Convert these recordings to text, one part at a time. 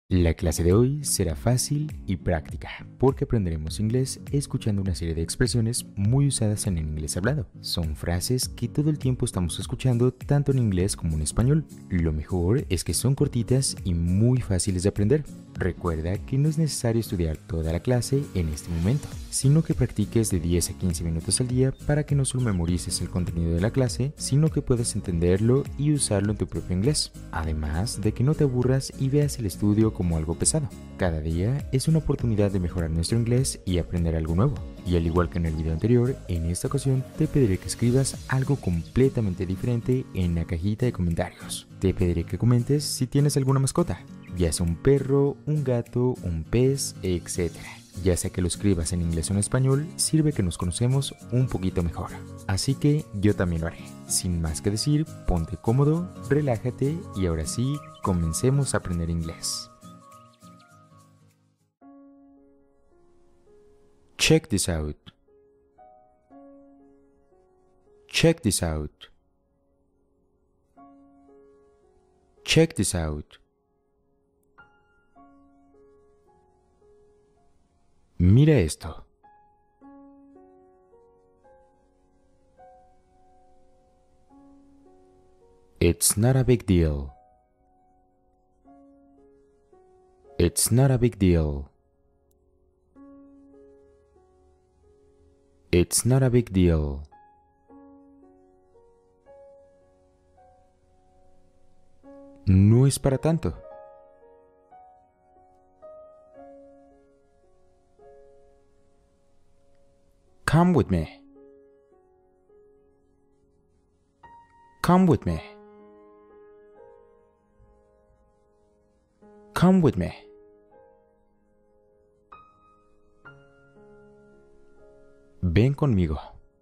La clase de hoy será fácil y práctica, porque aprenderemos inglés escuchando una serie de expresiones muy usadas en el inglés hablado. Son frases que todo el tiempo estamos escuchando tanto en inglés como en español. Lo mejor es que son cortitas y muy fáciles de aprender. Recuerda que no es necesario estudiar toda la clase en este momento, sino que practiques de 10 a 15 minutos al día para que no solo memorices el contenido de la clase, sino que puedas entenderlo y usarlo en tu propio inglés. Además de que no te aburras y veas el estudio como algo pesado. Cada día es una oportunidad de mejorar nuestro inglés y aprender algo nuevo. Y al igual que en el video anterior, en esta ocasión te pediré que escribas algo completamente diferente en la cajita de comentarios. Te pediré que comentes si tienes alguna mascota, ya sea un perro, un gato, un pez, etc. Ya sea que lo escribas en inglés o en español, sirve que nos conocemos un poquito mejor. Así que yo también lo haré. Sin más que decir, ponte cómodo, relájate y ahora sí, comencemos a aprender inglés. Check this out. Check this out. Check this out. Mira esto. It's not a big deal. It's not a big deal. It's not a big deal. No es para tanto. Come with me. Come with me. Come with me. Ven conmigo.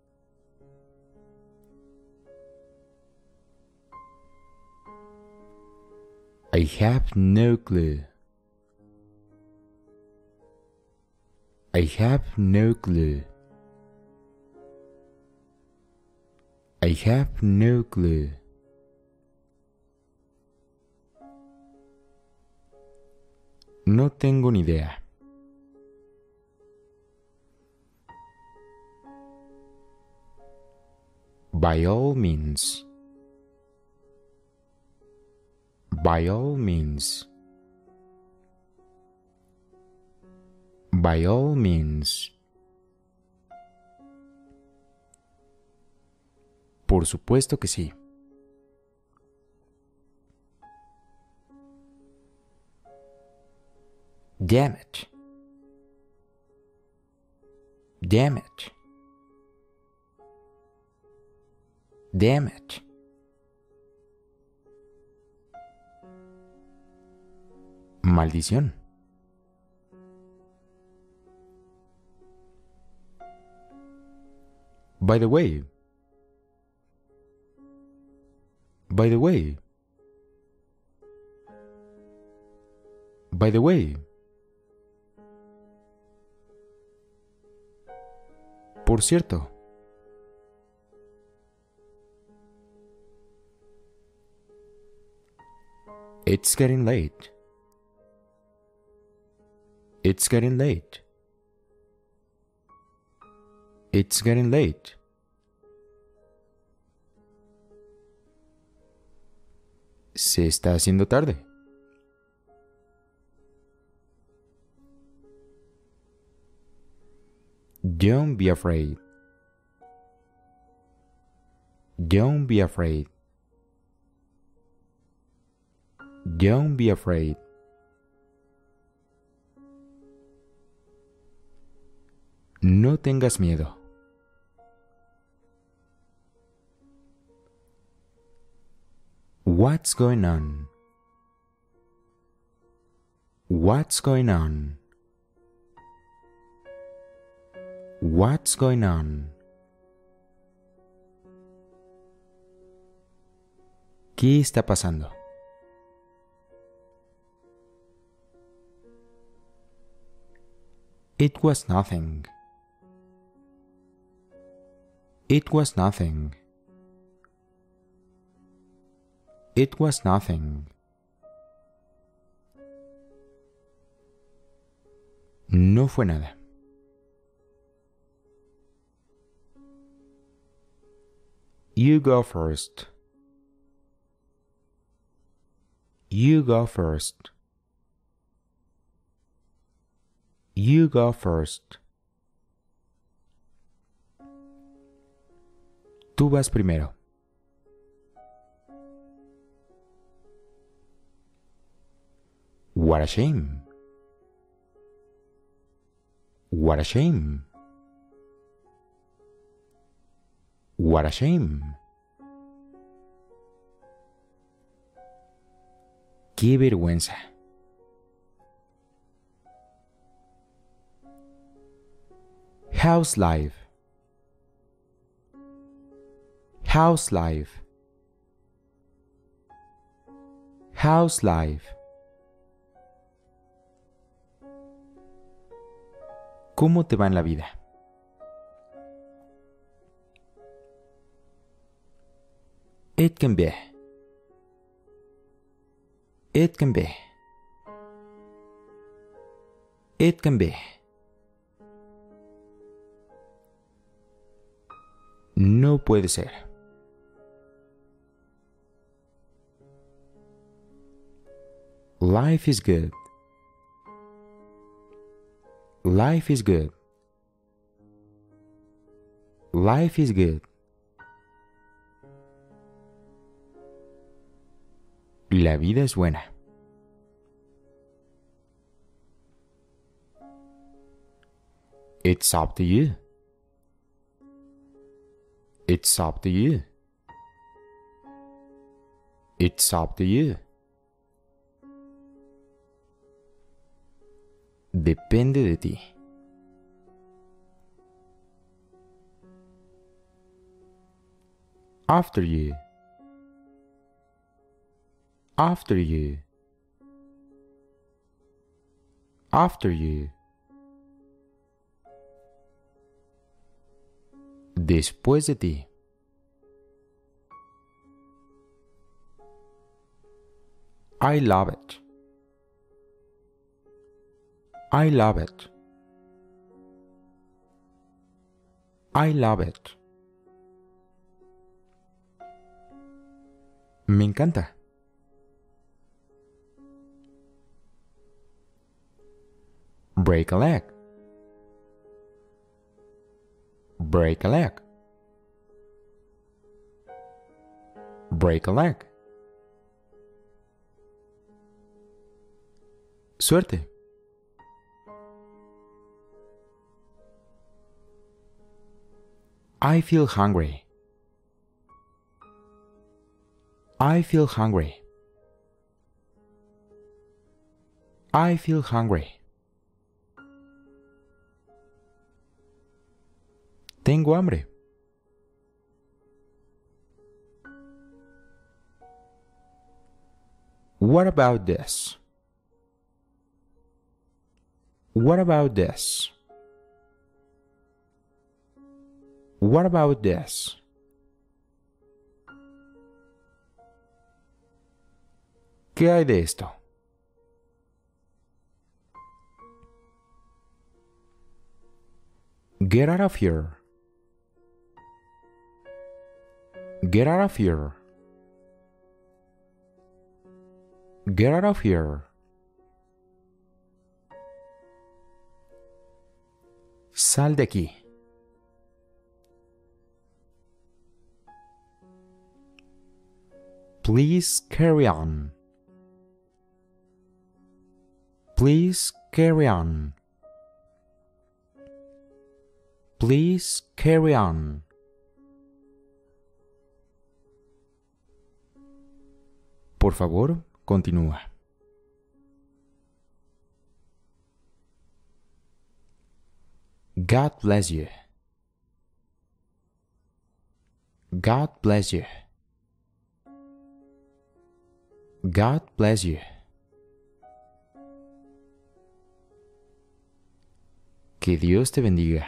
I have no clue. I have no clue. I have no clue. No tengo ni idea. By all means. By all means. By all means. Por supuesto que sí. Damn it. Damn it. Damn it. Maldición. By the way. By the way. By the way. Por cierto. It's getting late. It's getting late. It's getting late. Se está haciendo tarde. Don't be afraid. Don't be afraid. Don't be afraid. No tengas miedo. What's going on? What's going on? What's going on? ¿Qué está pasando? It was nothing. It was nothing. It was nothing. No fue nada. You go first. You go first. You go first. Tú vas primero. What a shame. What a shame. What a shame. ¡Qué vergüenza! How's life? How's life? How's life? ¿Cómo te va en la vida? It can be. It can be. It can be. No puede ser. Life is good. Life is good. Life is good. La vida es buena. It's up to you. It's up to you. It's up to you. Depende de ti. After you. After you. After you. Después de ti. I love it. I love it. I love it. Me encanta. Break a leg. Break a leg. Break a leg. Suerte. I feel hungry. I feel hungry. I feel hungry. Tengo hambre. What about this? What about this? What about this? ¿Qué hay de esto? Get out of here. Get out of here. Get out of here. Sal de aquí. Please carry on. Please carry on. Please carry on. Por favor, continúa. God bless you. God bless you. God bless you. Que Dios te bendiga.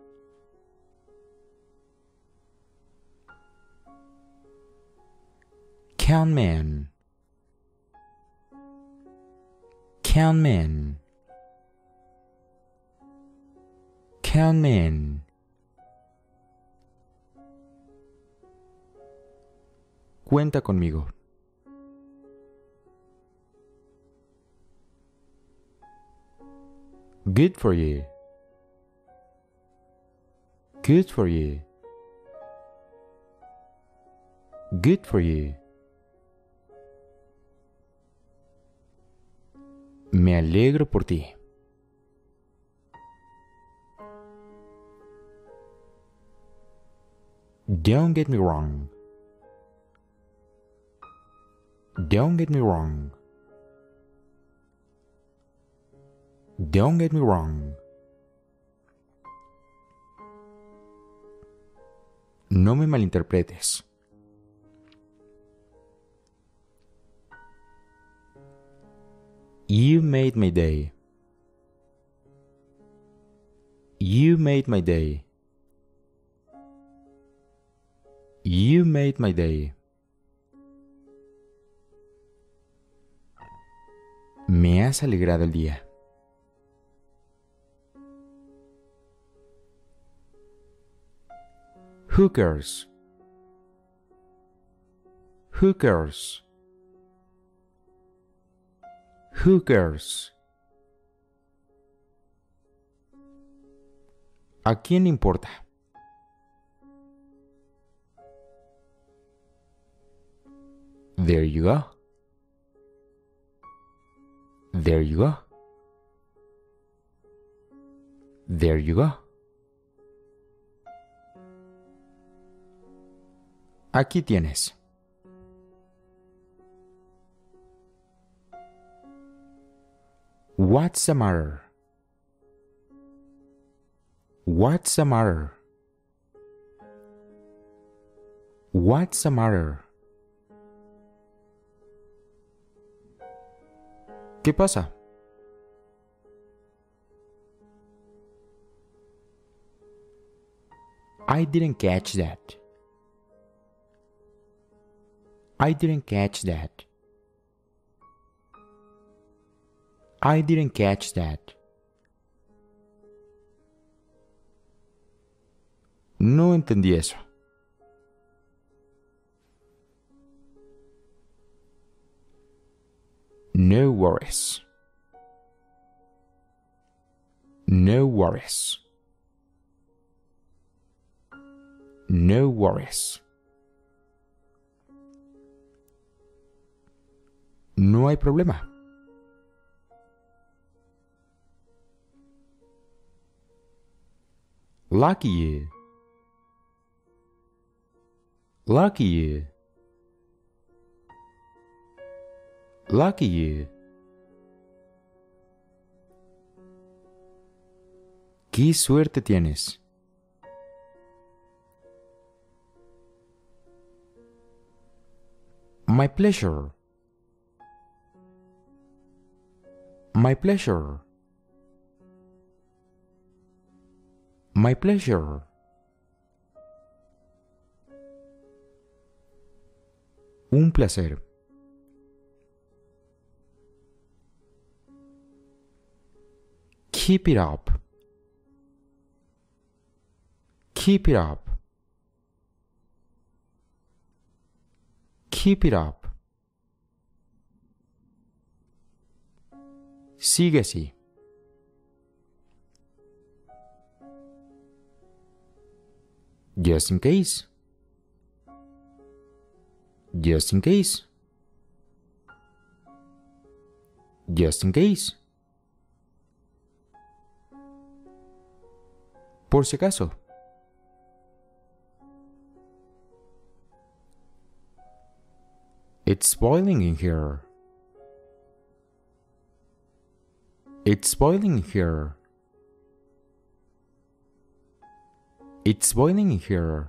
Count man. Count man. Count me in. Cuenta conmigo. Good for you. Good for you. Good for you. Me alegro por ti. Don't get me wrong. Don't get me wrong. Don't get me wrong. No me malinterpretes. You made my day. You made my day. You made my day. Me has alegrado el día. Who cares? Who cares? Who cares? ¿A quién le importa? There you go. There you go. There you go. Aquí tienes. What's the matter? What's the matter? What's the matter? ¿Qué pasa? I didn't catch that. I didn't catch that. I didn't catch that. No entendí eso. No worries. No worries. No worries. No hay problema. Lucky you. Lucky you. Lucky you. ¡Qué suerte tienes! My pleasure. My pleasure. My pleasure. Un placer. Keep it up. Keep it up. Keep it up. Sigue así. Just in case. Just in case. Just in case. Por si acaso. It's boiling in here. It's boiling in here. It's boiling in here.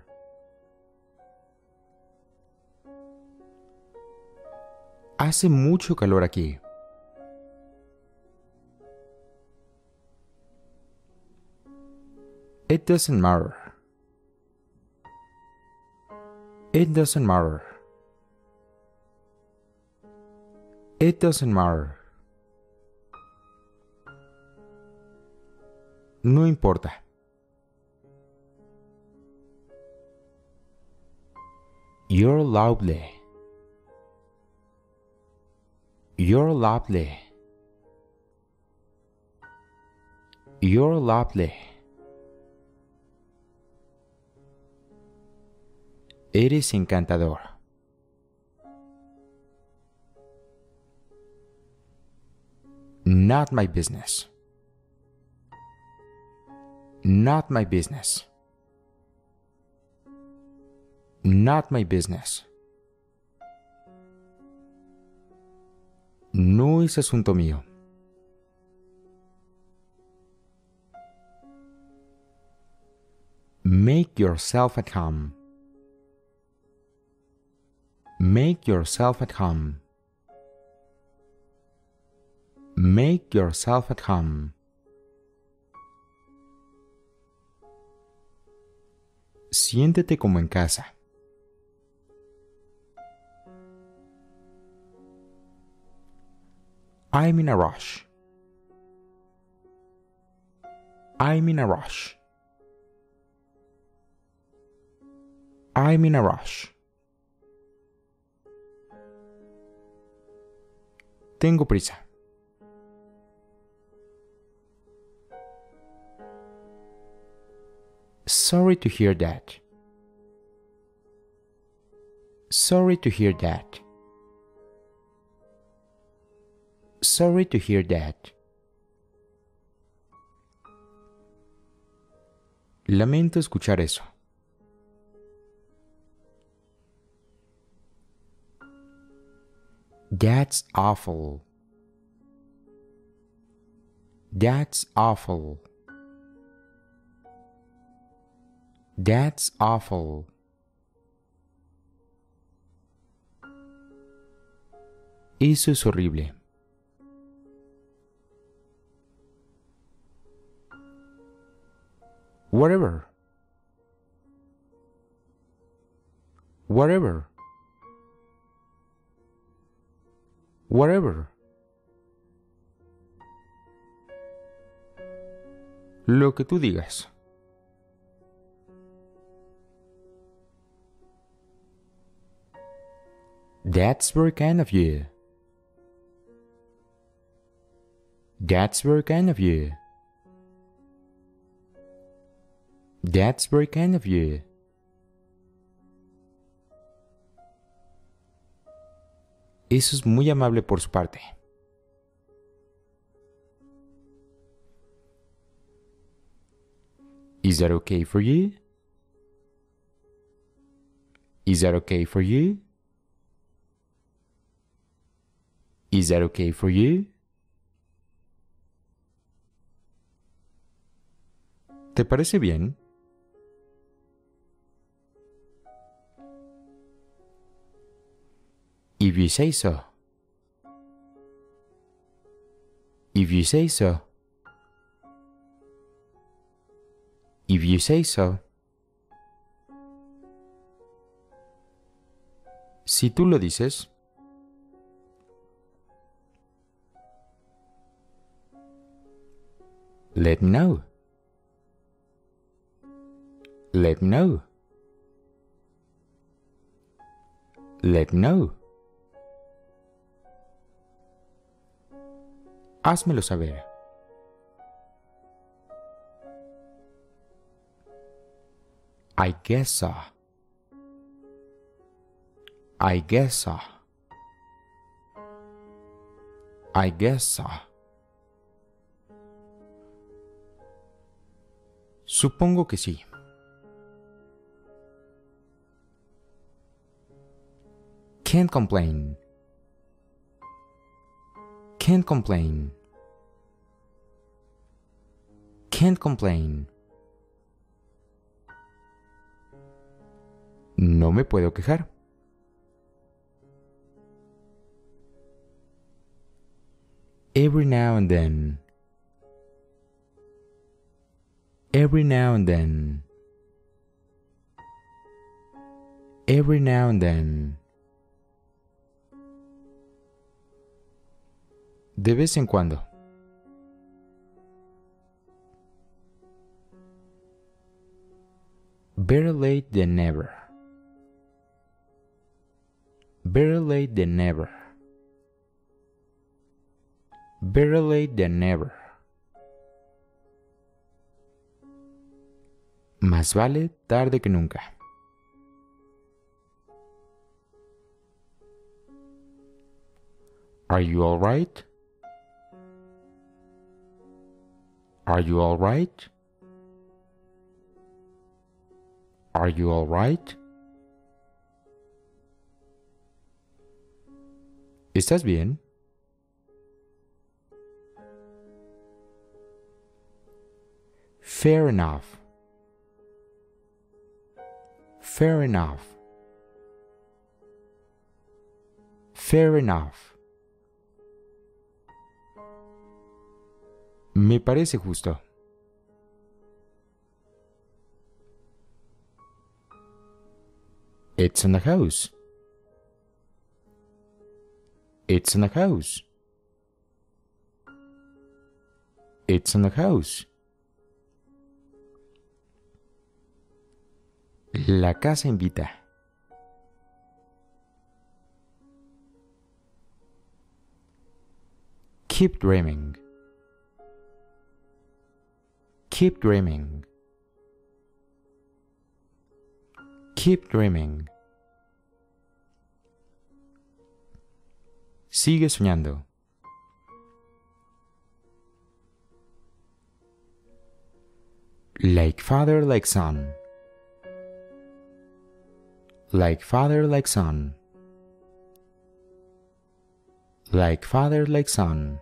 Hace mucho calor aquí. It doesn't matter. It doesn't matter. It doesn't matter. No importa. You're lovely. You're lovely. You're lovely. Eres encantador. Not my business. Not my business. Not my business. No es asunto mío. Make yourself at home. Make yourself at home. Make yourself at home. Siéntete como en casa. I'm in a rush. I'm in a rush. I'm in a rush. Tengo prisa. Sorry to hear that. Sorry to hear that. Sorry to hear that. Lamento escuchar eso. That's awful. That's awful. That's awful. Eso es horrible. Whatever. Whatever. Whatever. Lo que tú digas. That's very kind of you. That's very kind of you. That's very kind of you. Eso es muy amable por su parte. Is that okay for you? Is that okay for you? Is that okay for you? ¿Te parece bien? If you say so. If you say so. If you say so. Si tú lo dices. Let me know. Let me know. Let me know. Házmelo saber. I guess so. I guess so. I guess so. Supongo que sí. Can't complain. Can't complain. Can't complain. No me puedo quejar. Every now and then. Every now and then. Every now and then. De vez en cuando. Better late than never. Better late than never. Better late than never. Más vale tarde que nunca. Are you all right? Are you all right? Are you all right? ¿Estás bien? Fair enough. Fair enough. Fair enough. Me parece justo. It's in the house. It's in the house. It's in the house. La casa invita. Keep dreaming. Keep dreaming. Keep dreaming. Sigue soñando. Like father, like son. Like father, like son. Like father, like son.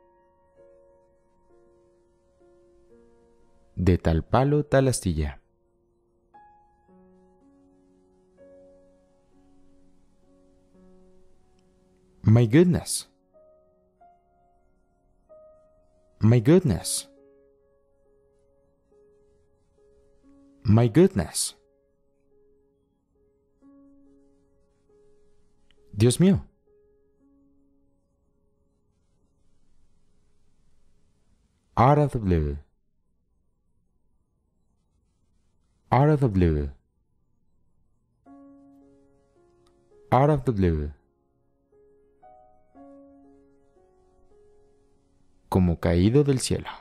De tal palo, tal astilla. My goodness. My goodness. My goodness. Dios mío. Out of the blue. Out of the blue. Out of the blue. Como caído del cielo.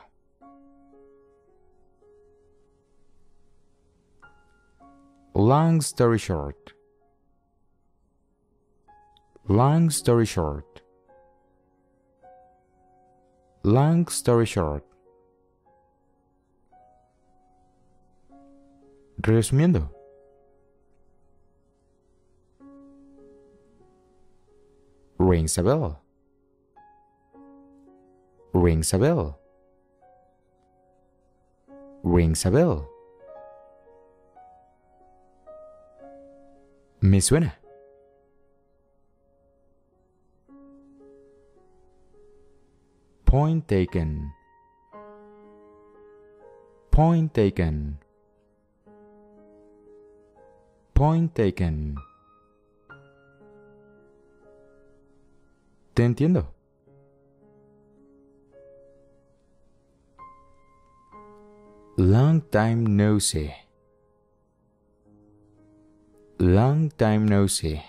Long story short. Long story short. Long story short. Resumiendo. Rings a bell. Rings a bell. Rings a bell. Me suena. Point taken. Point taken. Point taken. Te entiendo. Long time no see. Long time no see.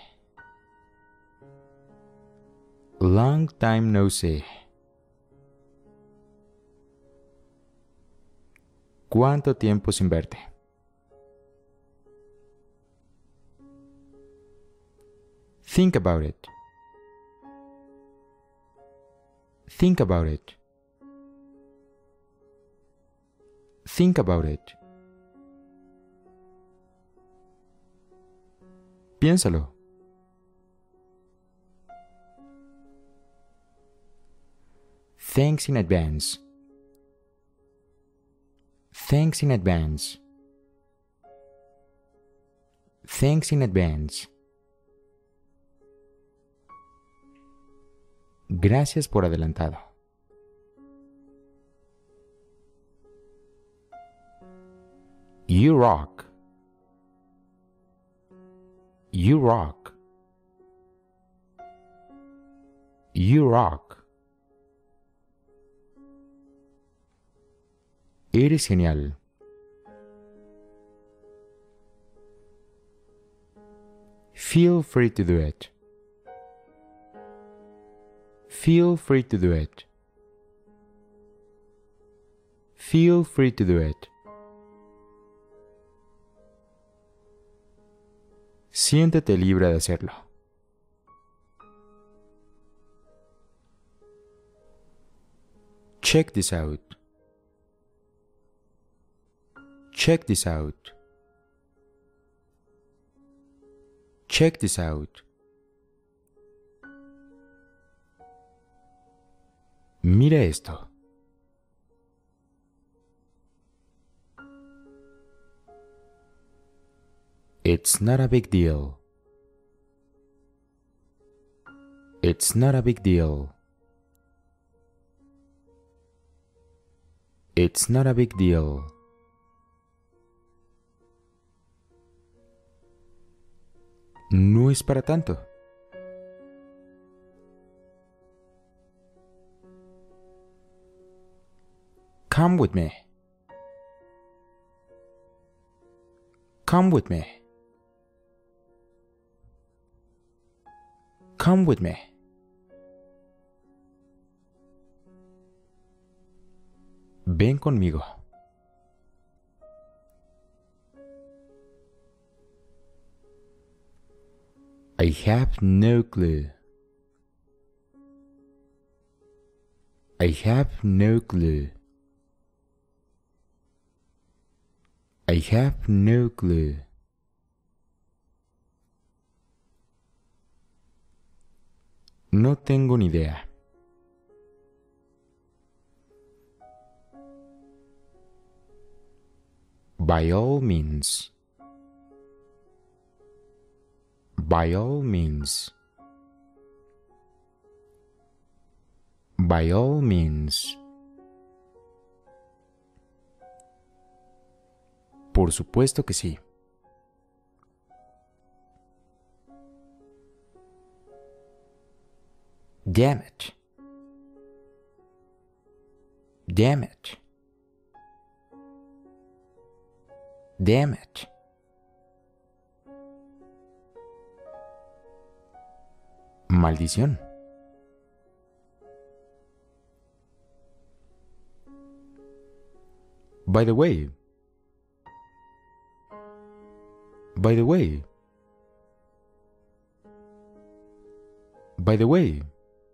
Long time no see. ¿Cuánto tiempo sin verte? Think about it. Think about it. Think about it. Piénsalo. Thanks in advance. Thanks in advance. Thanks in advance. Gracias por adelantado. You rock. You rock. You rock. Eres genial. Feel free to do it. Feel free to do it. Feel free to do it. Siéntete libre de hacerlo. Check this out. Check this out. Check this out. Mira esto. It's not a big deal. It's not a big deal. It's not a big deal. No es para tanto. Come with me. Come with me. Come with me. Ven conmigo. I have no clue. I have no clue. I have no clue. No tengo ni idea. By all means. By all means. By all means. Por supuesto que sí. Damn it. Damn it. Damn it. Maldición. By the way. By the way. By the way.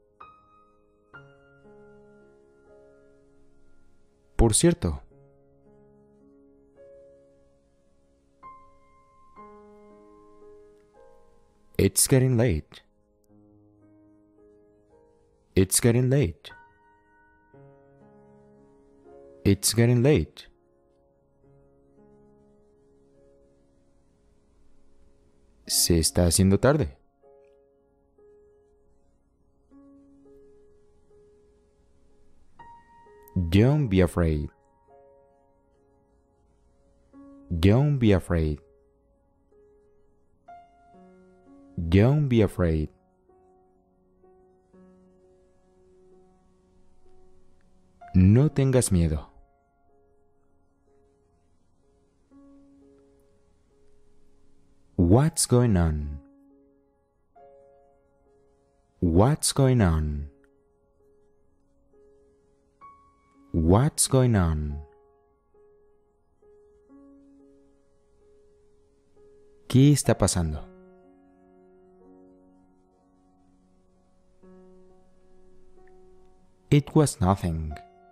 Por cierto. It's getting late. It's getting late. It's getting late. Se está haciendo tarde. Don't be afraid. Don't be afraid. Don't be afraid. No tengas miedo. What's going on? What's going on? What's going on? ¿Qué está pasando? It was nothing.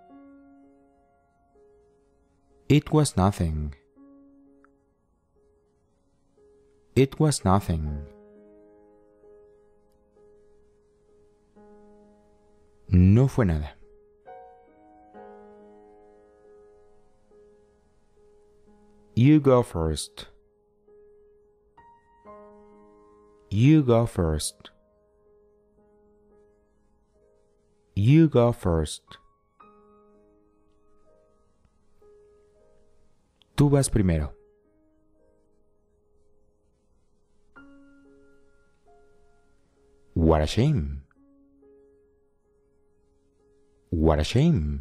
It was nothing. It was nothing. No fue nada. You go first. You go first. You go first. Tú vas primero. What a shame. What a shame.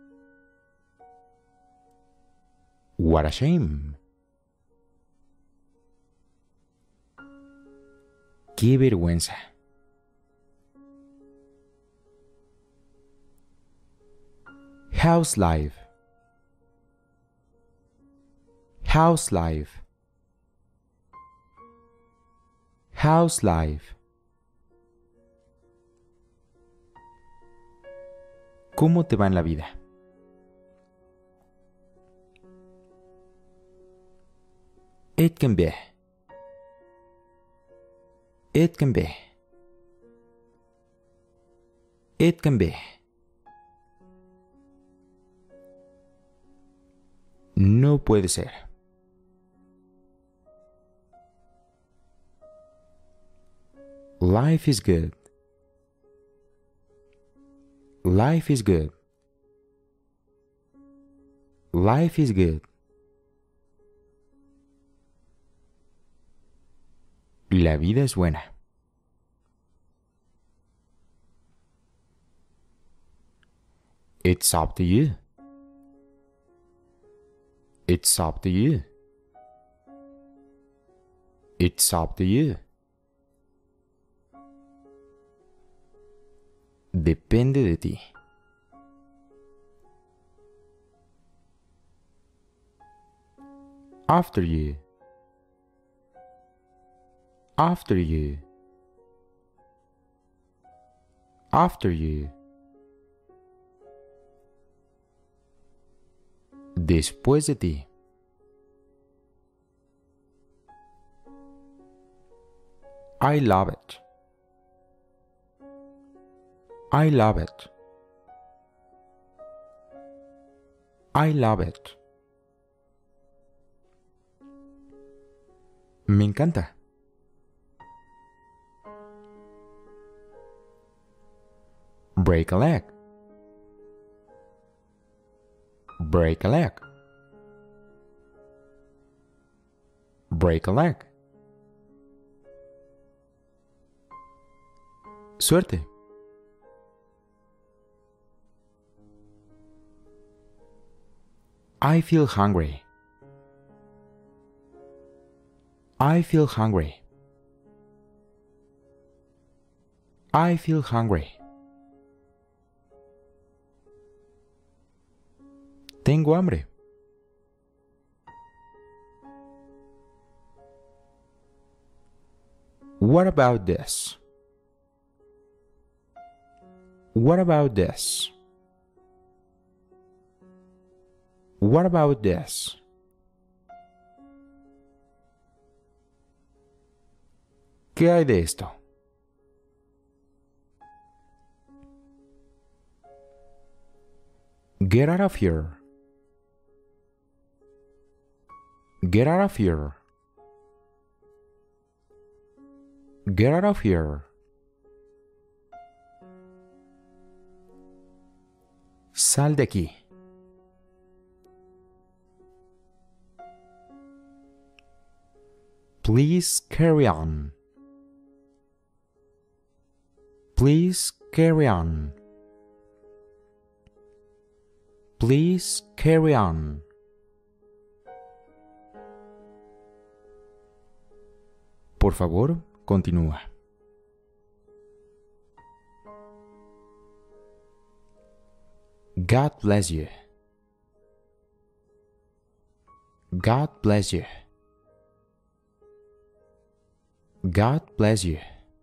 What a shame. Qué vergüenza. How's life? How's life? How's life? ¿Cómo te va en la vida? It can be. It can be. It can be. No puede ser. Life is good. Life is good. Life is good. La vida es buena. It's up to you. It's up to you. It's up to you. Depende de ti. After you. After you. After you. Después de ti. I love it. I love it. I love it. Me encanta. Break a leg. Break a leg. Break a leg. Suerte. I feel hungry. I feel hungry. I feel hungry. Tengo hambre. What about this? What about this? What about this? ¿Qué hay de esto? Get out of here. Get out of here. Get out of here. Sal de aquí. Please carry on. Please carry on. Please carry on. Por favor, continúa. God bless you. God bless you. God bless you.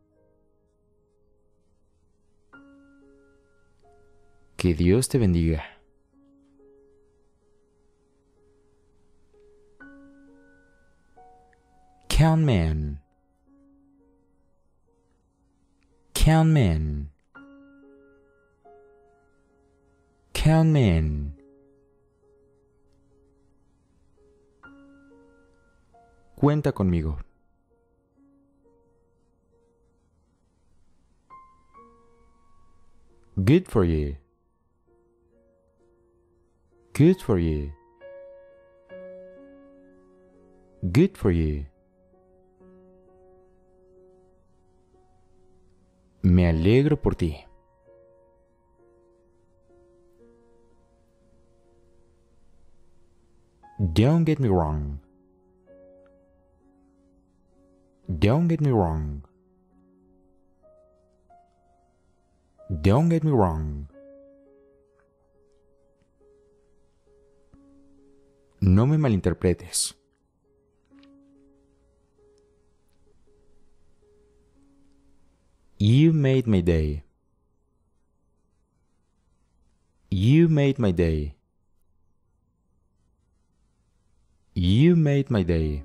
Que Dios te bendiga. Count man. Count man. Count man. Cuenta conmigo. Good for you. Good for you. Good for you. Me alegro por ti. Don't get me wrong. Don't get me wrong. Don't get me wrong. No me malinterpretes. You made my day. You made my day. You made my day.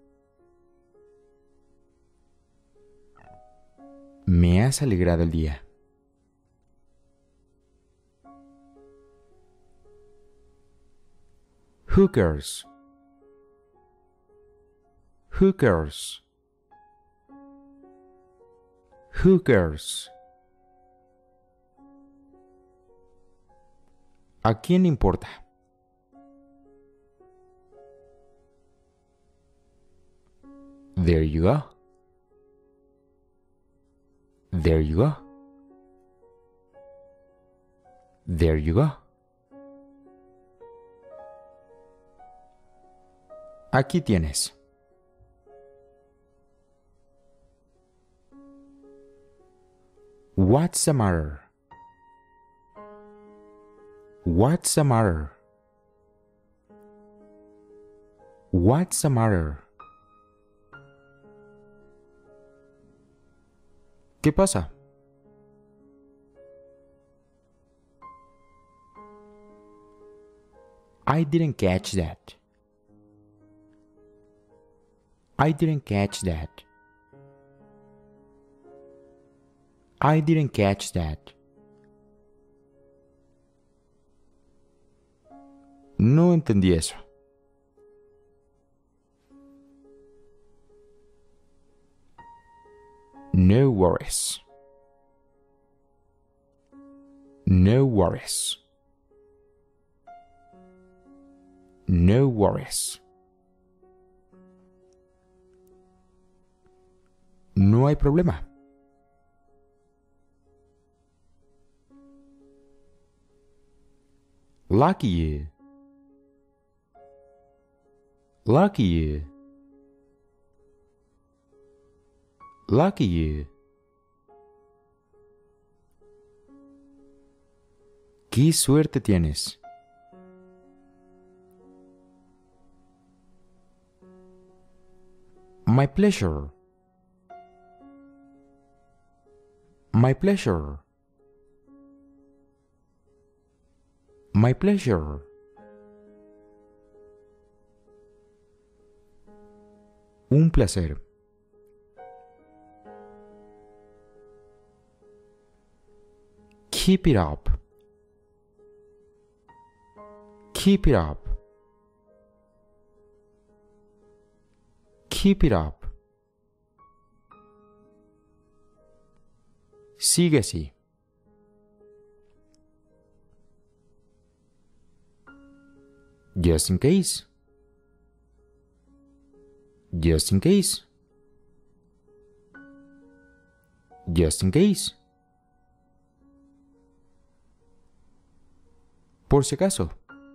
Me has alegrado el día. Who cares? Who cares? Who cares? ¿A quién le importa? There you go. There you go. There you go. Aquí tienes. What's the matter? What's the matter? What's the matter? ¿Qué pasa? I didn't catch that. I didn't catch that. I didn't catch that. No entendí eso. No worries. No worries. No worries. No hay problema. Lucky you. Lucky you. Lucky you. ¡Qué suerte tienes! My pleasure. My pleasure. My pleasure. Un placer. Keep it up. Keep it up. Keep it up. Sigue así. Just in case. Just in case. Just in case. Por si acaso.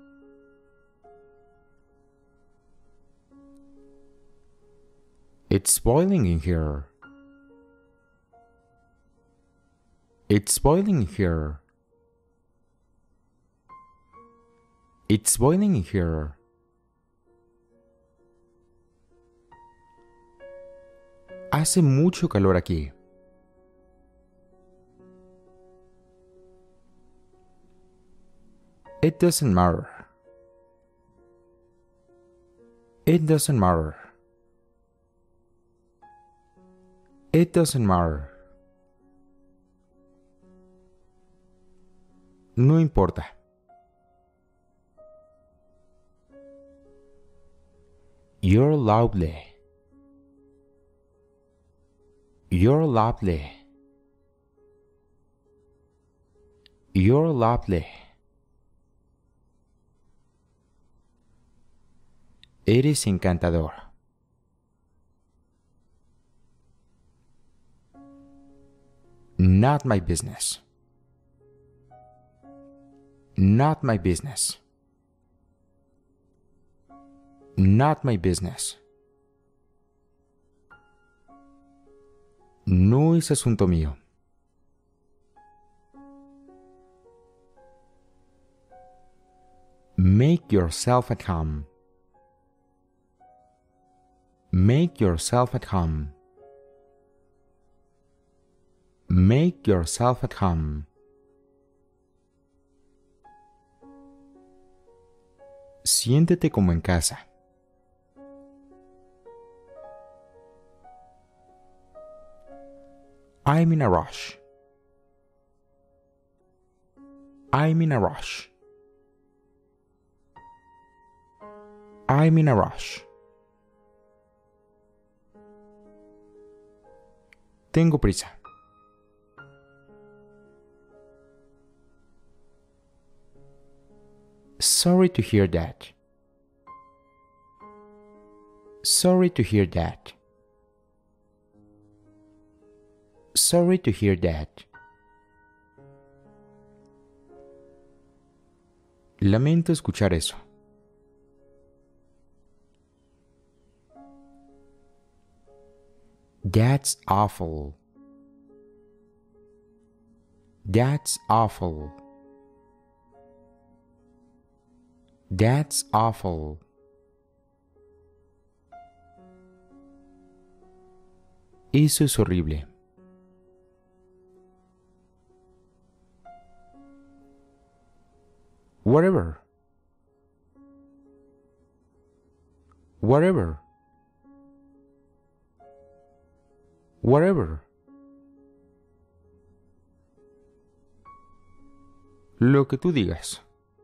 It's boiling in here. It's boiling in here. It's boiling in here. Hace mucho calor aquí. It doesn't matter. It doesn't matter. It doesn't matter. No importa. You're lovely. You're lovely. You're lovely. Eres encantador. Not my business. Not my business. Not my business. No es asunto mío. Make yourself at home. Make yourself at home. Make yourself at home. Siéntete como en casa. I'm in a rush. I'm in a rush. I'm in a rush. Tengo prisa. Sorry to hear that. Sorry to hear that. Sorry to hear that. Lamento escuchar eso. That's awful. That's awful. That's awful. Eso es horrible. Whatever. Whatever. Whatever. Lo que tú digas.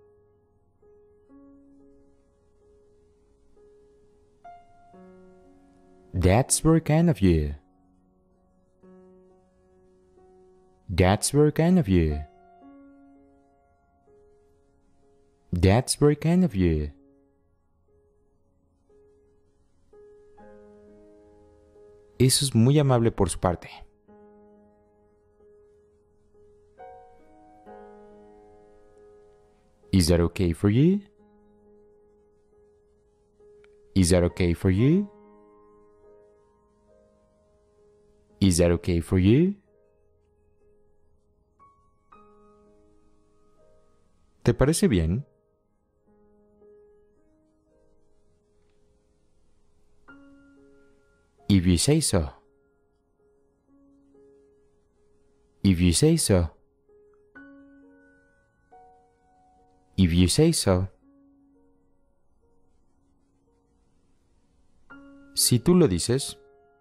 That's very kind of you. That's very kind of you. That's very kind of you. Eso es muy amable por su parte. Is that okay for you? Is that okay for you? Is that okay for you? ¿Te parece bien? If you say so. If you say so. If you say so. Si tú lo dices.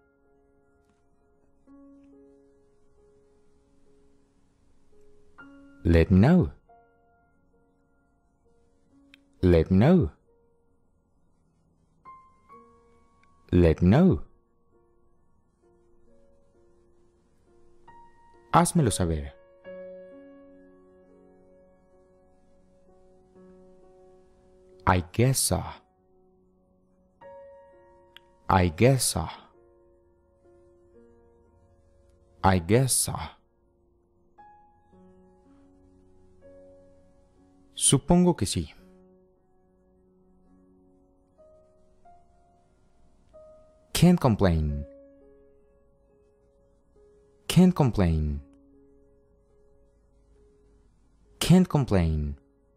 Let me know. Let me know. Let me know. Házmelo saber. I guess so. I guess so. I guess so. Supongo que sí. Can't complain. Can't complain. Can't complain.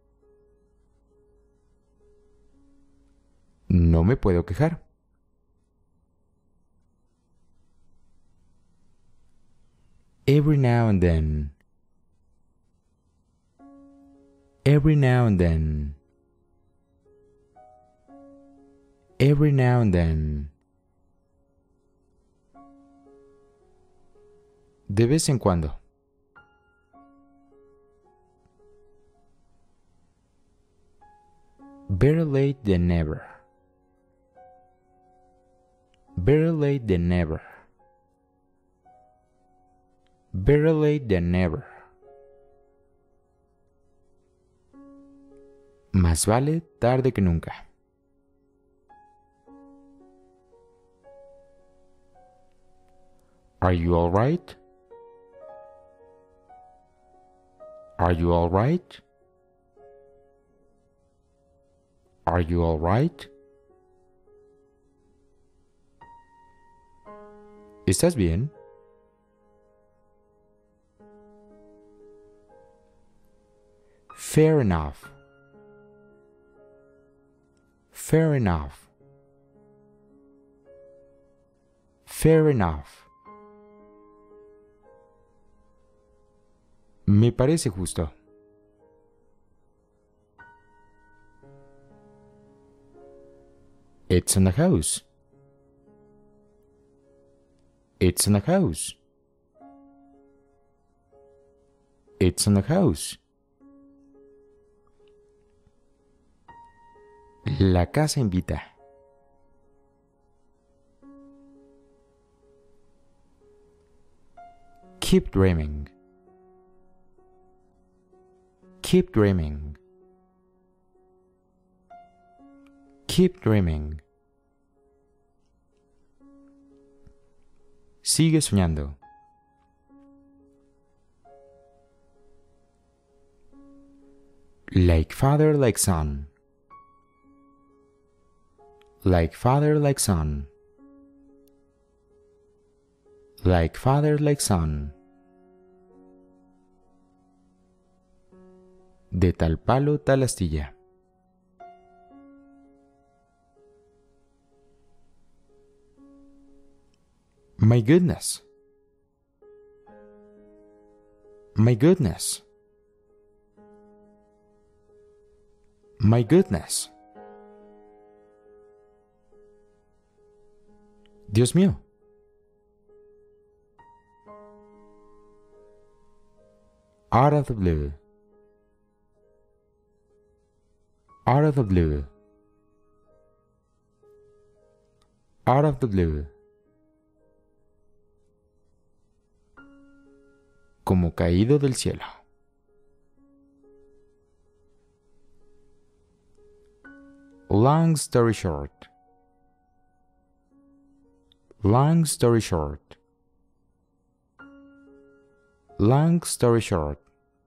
No me puedo quejar. Every now and then. Every now and then. Every now and then. De vez en cuando. Better late than never. Better late than never. Better late than never. Más vale tarde que nunca. Are you all right? Are you all right? Are you all right? ¿Estás bien? Fair enough. Fair enough. Fair enough. Me parece justo. It's in the house. It's in the house. It's in the house. La casa invita. Keep dreaming. Keep dreaming. Keep dreaming. Sigue soñando. Like father, like son. Like father, like son. Like father, like son. De tal palo, tal astilla. My goodness. My goodness. My goodness. Dios mío. Out of the blue. Out of the blue. Out of the blue. Como caído del cielo. Long story short. Long story short. Long story short.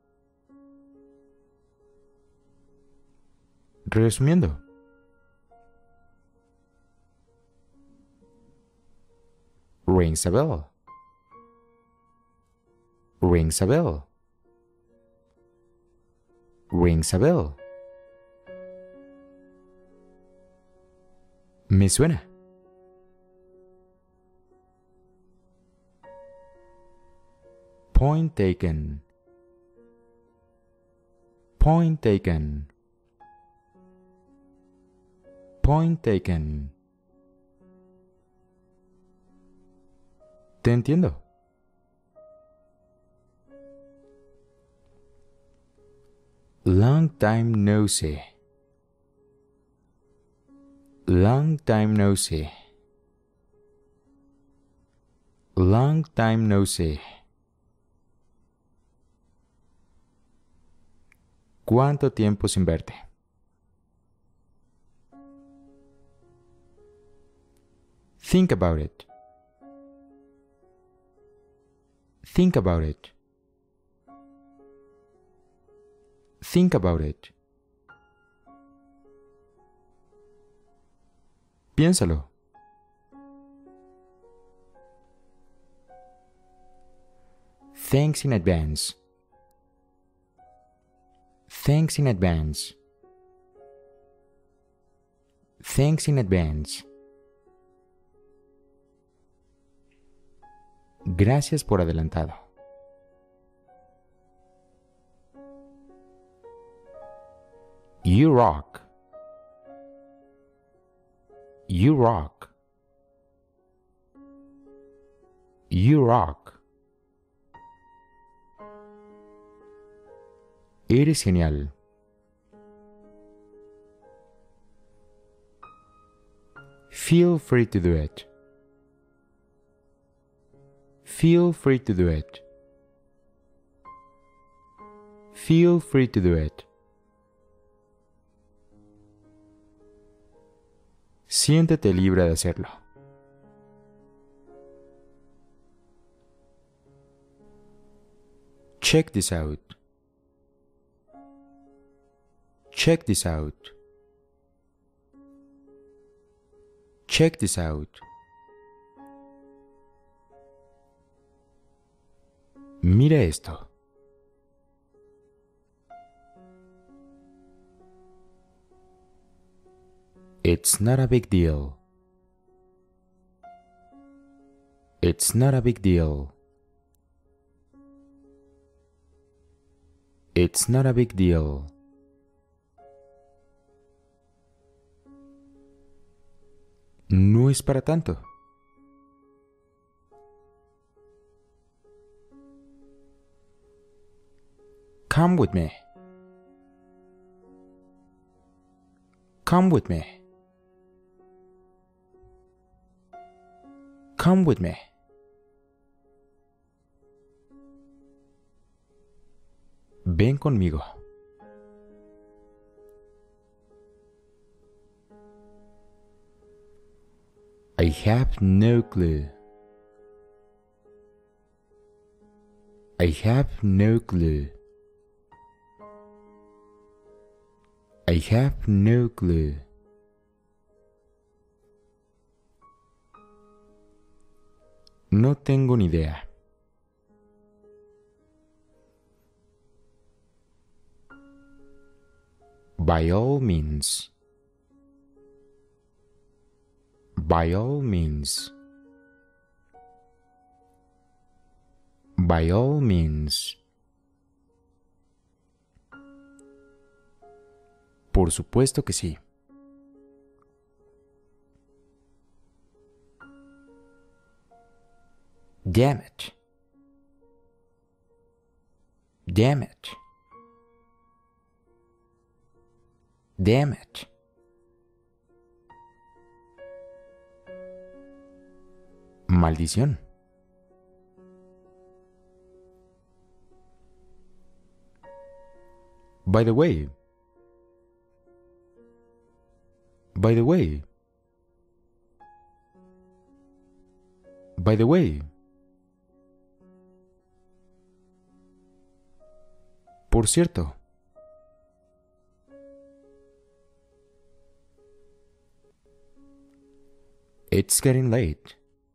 Resumiendo. Rings a bell. Rings a bell. Rings a bell. Me suena. Point taken. Point taken. Point taken. Te entiendo. Long time no see. Long time no see. Long time no see. ¿Cuánto tiempo sin verte? Think about it. Think about it. Think about it. Piénsalo. Thanks in advance. Thanks in advance. Thanks in advance. Gracias por adelantado. You rock. You rock. You rock. Eres genial. Feel free to do it. Feel free to do it. Feel free to do it. Siéntete libre de hacerlo. Check this out. Check this out. Check this out. Mira esto. It's not a big deal. It's not a big deal. It's not a big deal. No es para tanto. Come with me. Come with me. Come with me. Ven conmigo. I have no clue. I have no clue. I have no clue. No tengo ni idea. By all means. By all means. By all means. Por supuesto que sí. Damn it. Damn it. Damn it. Maldición. By the way. By the way. By the way. Por cierto. It's getting late.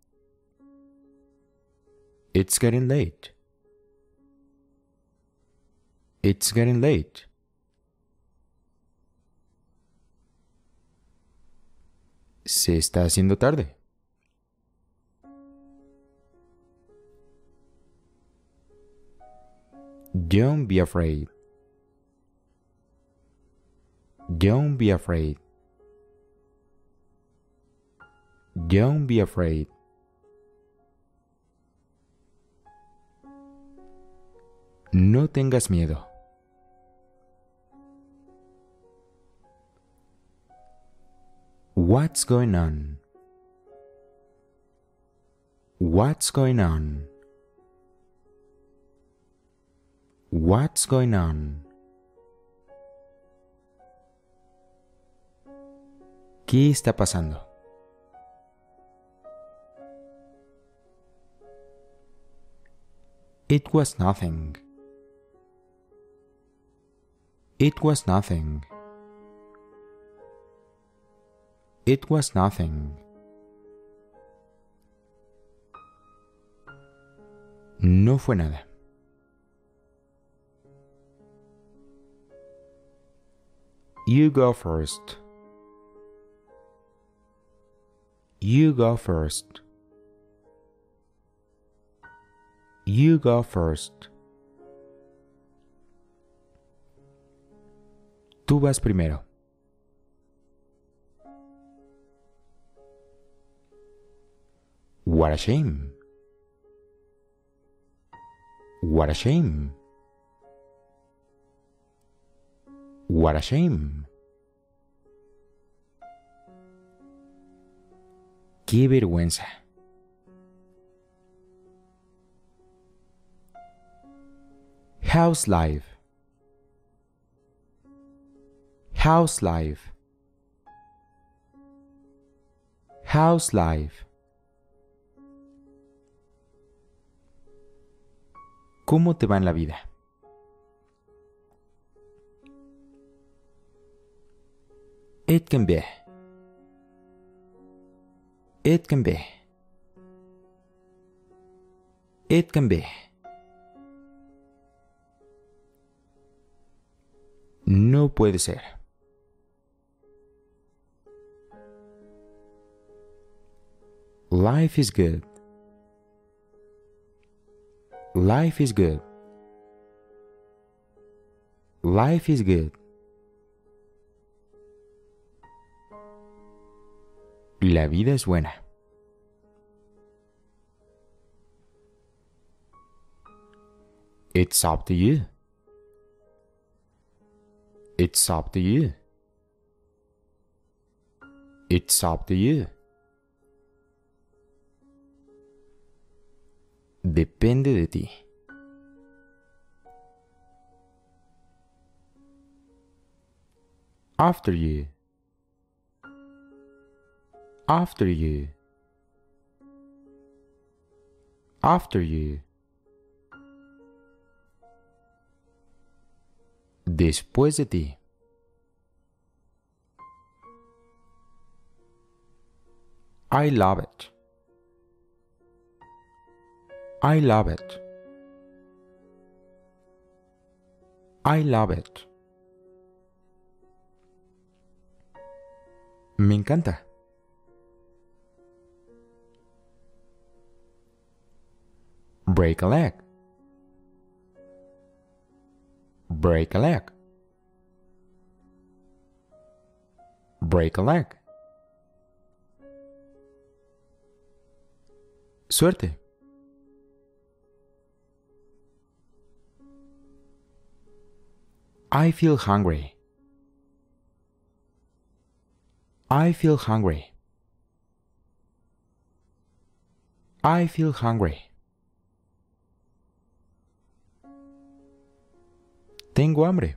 It's getting late. It's getting late. Se está haciendo tarde. Don't be afraid. Don't be afraid. Don't be afraid. No tengas miedo. What's going on? What's going on? What's going on? ¿Qué está pasando? It was nothing. It was nothing. It was nothing. No fue nada. You go first. You go first. You go first. Tú vas primero. What a shame. What a shame. What a shame. Qué vergüenza. How's life? How's life? How's life? ¿Cómo te va en la vida? It can be. It can be. It can be. No puede ser. Life is good. Life is good. Life is good. La vida es buena. It's up to you. It's up to you. It's up to you. Depende de ti. After you. After you. After you. Después de ti. I love it. I love it. I love it. Me encanta. Break a leg. Break a leg. Break a leg. Suerte. I feel hungry. I feel hungry. I feel hungry. Tengo hambre.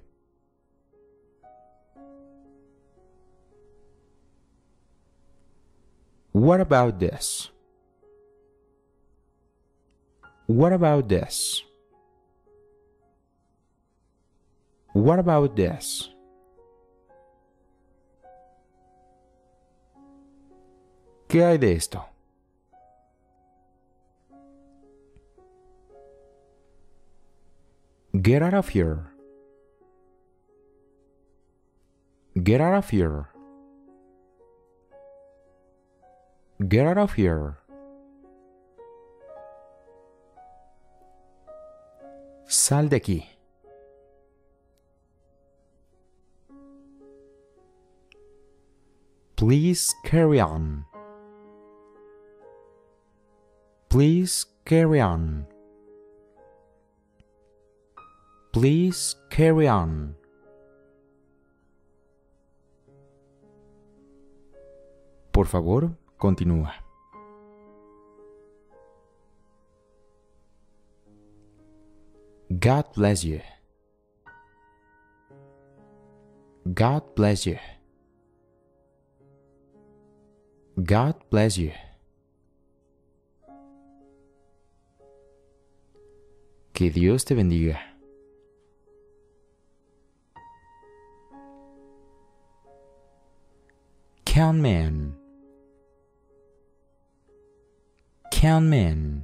What about this? What about this? What about this? ¿Qué hay de esto? Get out of here. Get out of here. Get out of here. Sal de aquí. Please carry on. Please carry on. Please carry on. Por favor, continúa. God bless you. God bless you. God bless you. Que Dios te bendiga. Count man. Count man.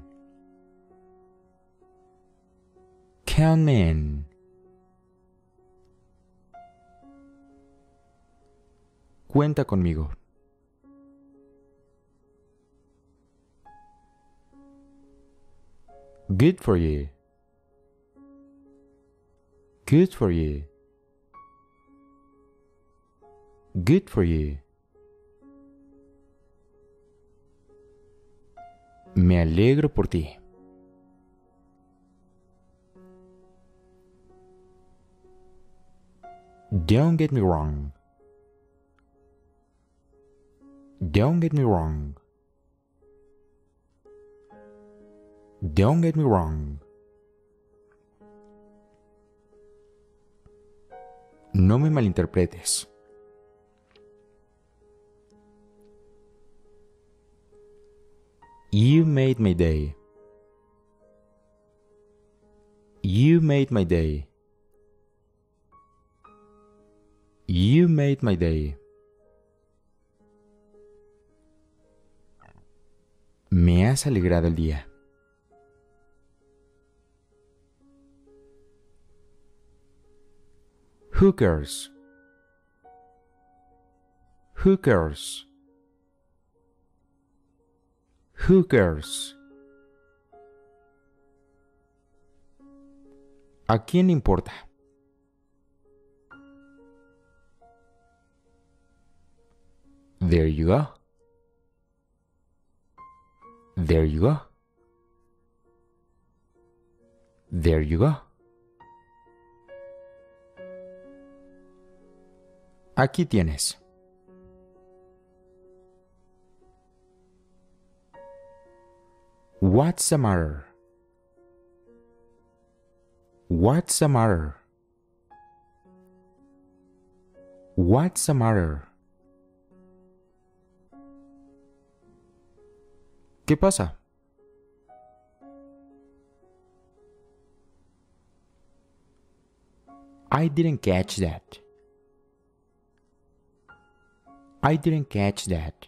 Count man. Cuenta conmigo. Good for you. Good for you. Good for you. Me alegro por ti. Don't get me wrong. Don't get me wrong. Don't get me wrong. No me malinterpretes. You made my day. You made my day. You made my day. Me has alegrado el día. Who cares? Who cares? Who cares? ¿A quién le importa? There you go. There you go. There you go. Aquí tienes. What's the matter? What's the matter? What's the matter? ¿Qué pasa? I didn't catch that. I didn't catch that.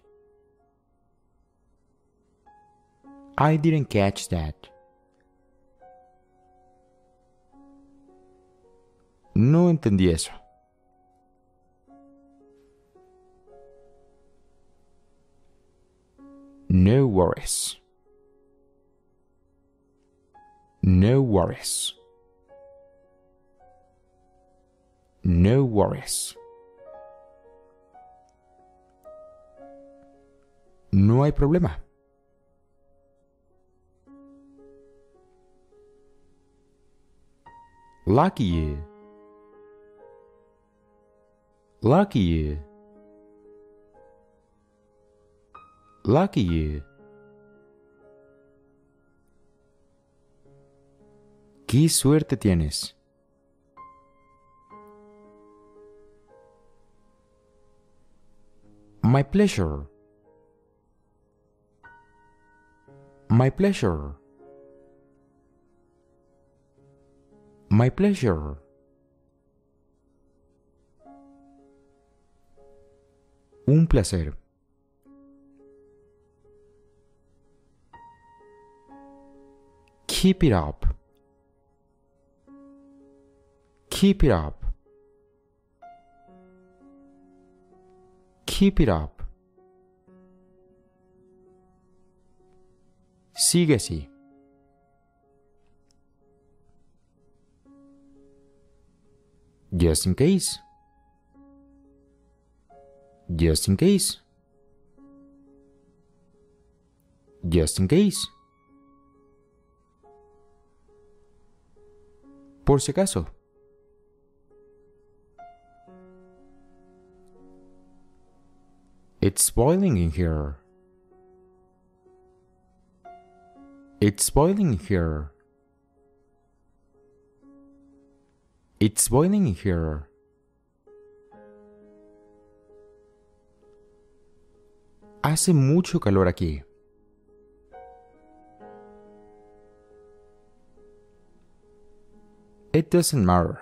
I didn't catch that. No entendí eso. No worries. No worries. No worries. No hay problema. Lucky you. Lucky you. Lucky you. ¡Qué suerte tienes! My pleasure. My pleasure. My pleasure. Un placer. Keep it up. Keep it up. Keep it up. Sigue así. Just in case. Just in case. Just in case. Por si acaso. It's boiling in here. It's boiling in here. It's boiling in here. Hace mucho calor aquí. It doesn't matter.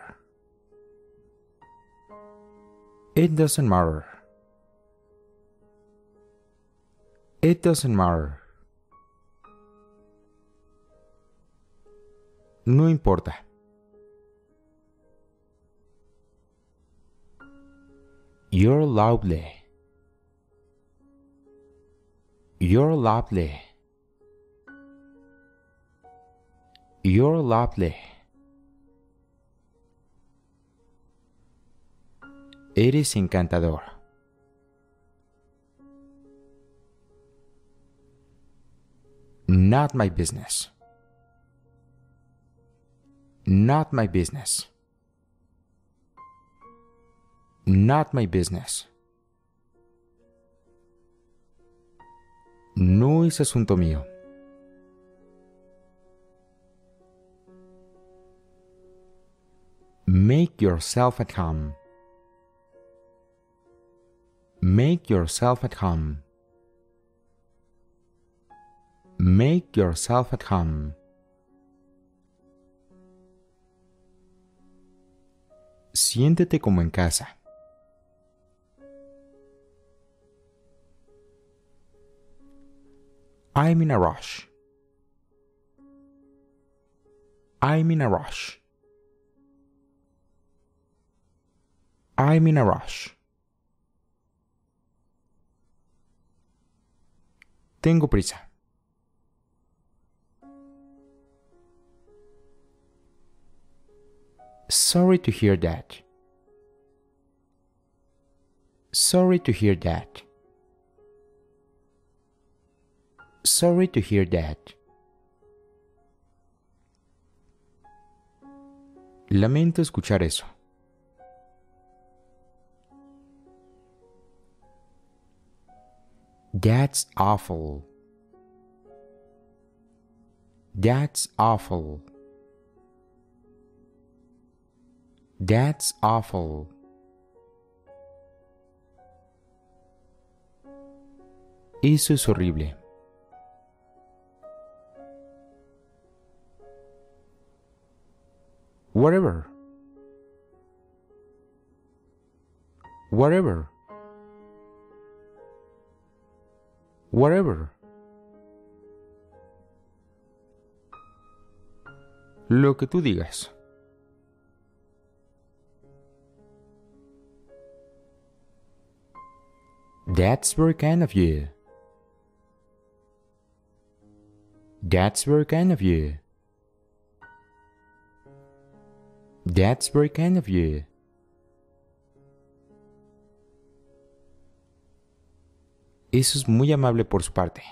It doesn't matter. It doesn't matter. No importa. You're lovely. You're lovely. You're lovely. Eres encantador. Not my business. Not my business. Not my business. No es asunto mío. Make yourself at home. Make yourself at home. Make yourself at home. Siéntete como en casa. I'm in a rush. I'm in a rush. I'm in a rush. Tengo prisa. Sorry to hear that. Sorry to hear that. Sorry to hear that. Lamento escuchar eso. That's awful. That's awful. That's awful. Eso es horrible. Whatever. Whatever. Whatever. Lo que tú digas. That's very kind of you. That's very kind of you. That's very kind of you. Eso es muy amable por su parte.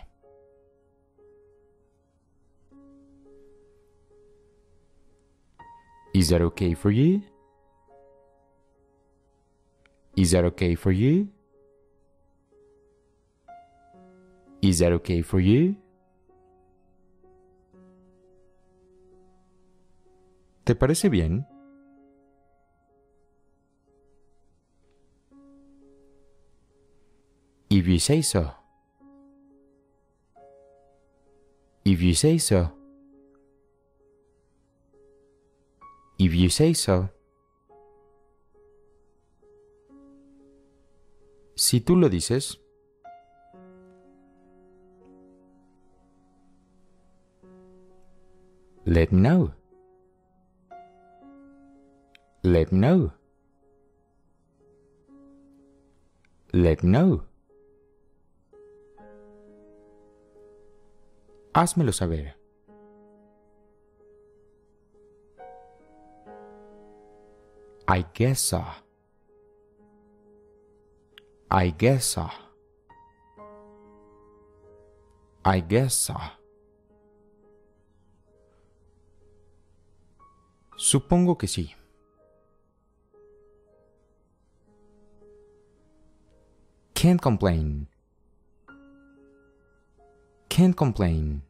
Is that okay for you? Is that okay for you? Is that okay for you? ¿Te parece bien? If you say so. If you say so. If you say so. Si tú lo dices. Let me know. Let me know. Let me know. Házmelo saber. I guess so. I guess so. I guess so. Supongo que sí. Can't complain. Can't complain.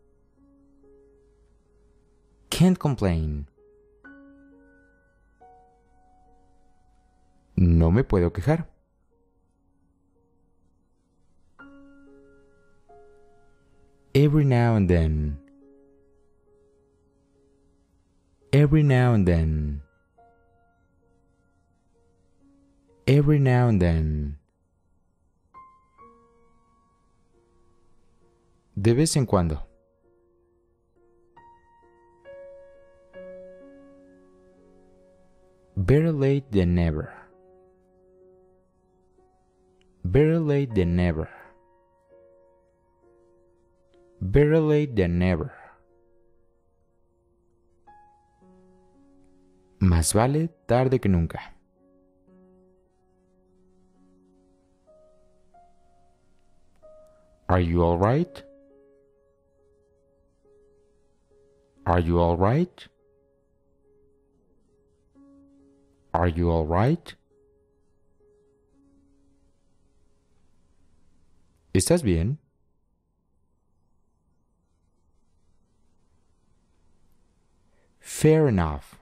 Can't complain. No me puedo quejar. Every now and then. Every now and then. Every now and then. De vez en cuando. Better late than never. Better late than never. Better late than never. Más vale tarde que nunca. Are you all right? Are you all right? Are you all right? ¿Estás bien? Fair enough.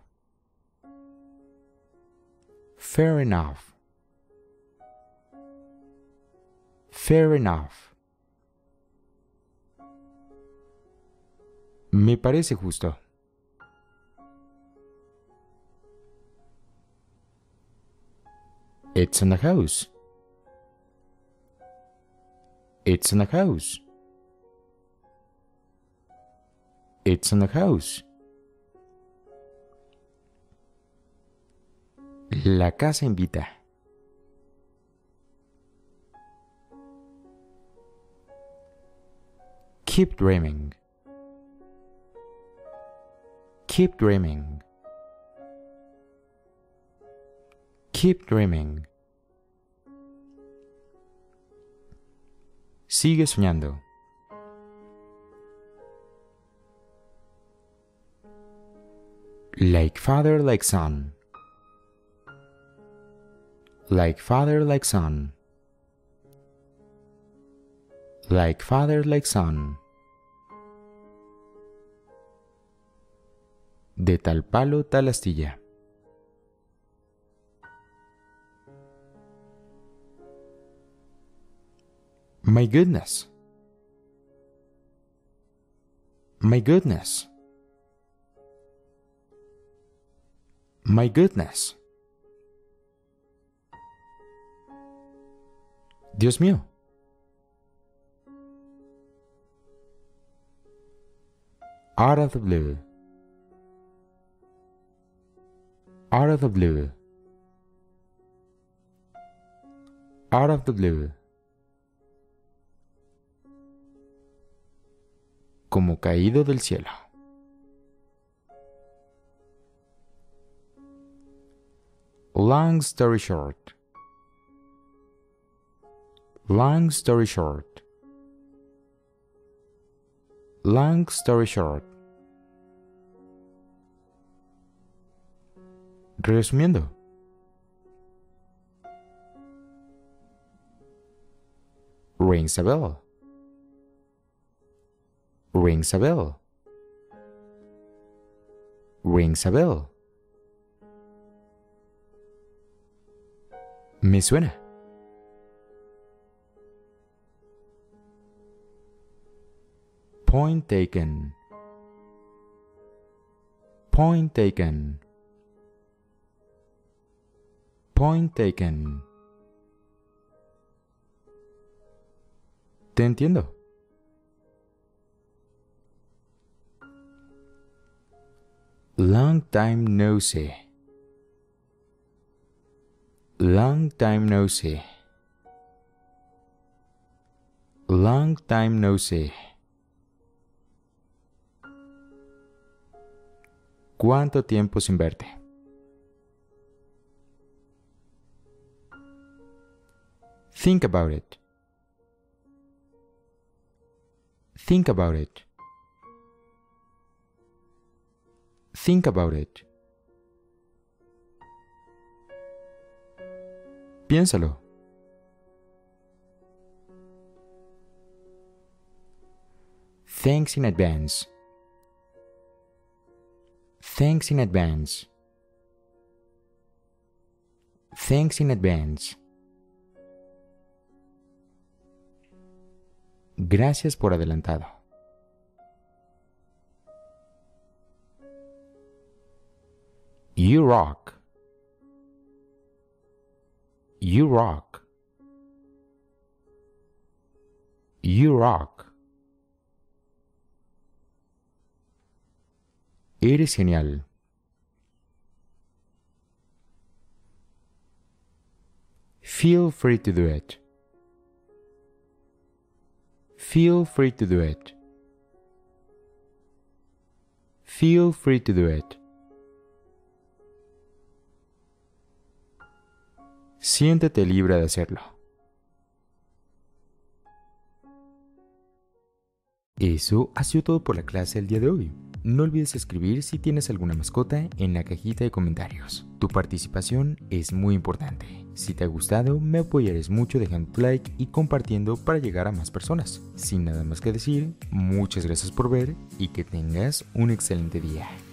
Fair enough. Fair enough. Me parece justo. It's in the house. It's in the house. It's in the house. La casa invita. Keep dreaming. Keep dreaming. Keep dreaming. Sigue soñando. Like father, like son. Like father, like son. Like father, like son. De tal palo, tal astilla. My goodness. My goodness. My goodness. Dios mío. Out of the blue. Out of the blue. Out of the blue. Como caído del cielo. Long story short. Long story short. Long story short. Resumiendo. Rings a bell. Rings a bell. Rings a bell. Me suena. Point taken. Point taken. Point taken. Te entiendo. Long time no see. Long time no see. Long time no see. ¿Cuánto tiempo sin verte? Think about it. Think about it. Think about it. Piénsalo. Thanks in advance. Thanks in advance. Thanks in advance. Gracias por adelantado. You rock. You rock. You rock. Eres genial. Feel free to do it. Feel free to do it. Feel free to do it. Siéntete libre de hacerlo. Eso ha sido todo por la clase del día de hoy. No olvides escribir si tienes alguna mascota en la cajita de comentarios. Tu participación es muy importante. Si te ha gustado, me apoyarás mucho dejando tu like y compartiendo para llegar a más personas. Sin nada más que decir, muchas gracias por ver y que tengas un excelente día.